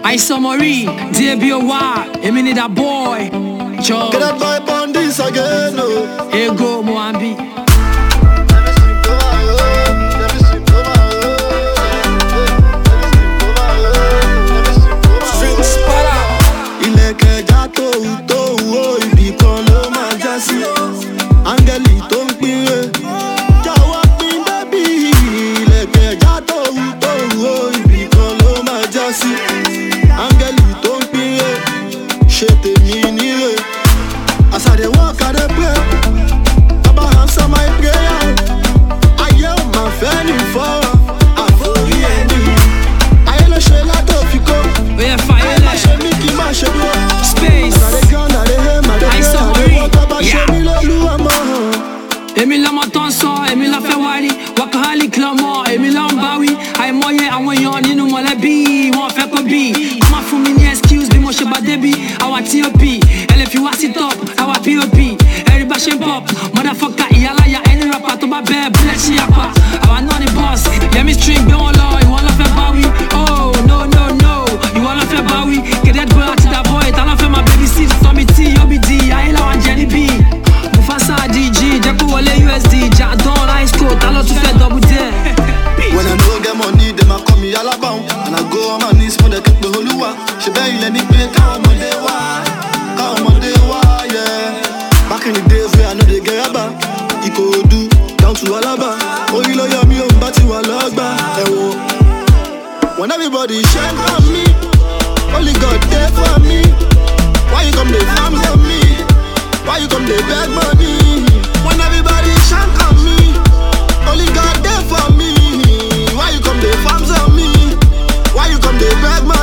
I summary, DBOY, I need a boy. Joe. Get that vibe on this again, no. Here go Moambi. Ilẹ̀kẹ̀ já tó wo ibì kan ló máa já sí. Áńgẹ́lì tó ń pín re, jáwọ́ pín bébí. Ilẹ̀kẹ̀ já tó wo ibì kan ló máa já sí. Áńgẹ́lì tó ń pín re, ṣe tèmi níre. As I dey walk, I dey pray. Baba answer my prayer. Ayé ò máa fẹ́ ní fọ́rọ̀, àforí ẹni. Ayé ló ṣe látò fi kó. Oye fire Má ṣe mí kí má ṣe dúró. Space. I summary. Èmi lọmọ tó ń sọ, èmi la fẹ́ wárí. Workaholic lọmọ, èmi lọ ń bá wí. Àìmọye àwọn èèyàn nínú mọ̀lẹ́bí, wọn fẹ́ kó bí. Má fún mi ní excuse bí mo ṣe bá débi. Àwa TOP, ẹlẹ́ fi wá sí top. Àwa POP, ẹ̀rí bá ṣe ń pop. Motherfucker ìyálàyà ẹni rapper tó bá bẹ́ẹ̀ bílẹ̀ ṣí apá. Àwa náà ni boss, Yẹmi string gbé wọn lọ, ìwọ lọ fẹ́ bá wí. Oh no no no, ìwọ lọ fẹ́ bá wí. Kẹ̀dẹ́ gbọ́ àti dàbọ̀ ìta lọ́ fẹ́ máa baby sit. Tọ́mi tí yóò bí di, ayé làwọn jẹ níbí. Mufasa DG, jẹ́ kó wọlé USD. Jadon Ice Cold, ta ló tún fẹ́ double dare. When I no get money, them a call me Alabama. And I go on my knees for the keep the Holuwa. She beg let me pay, come on day why, yeah. Back in the days where I know they get about, Ikorodu down to Alaba. Oh, you know you're me, but you are loved by. When everybody shine on me, only God there for me. Why you come they farm on me? Why you come they beg money? When everybody shine on me, only God there for me. Why you come they farms on me? Why you come they beg money?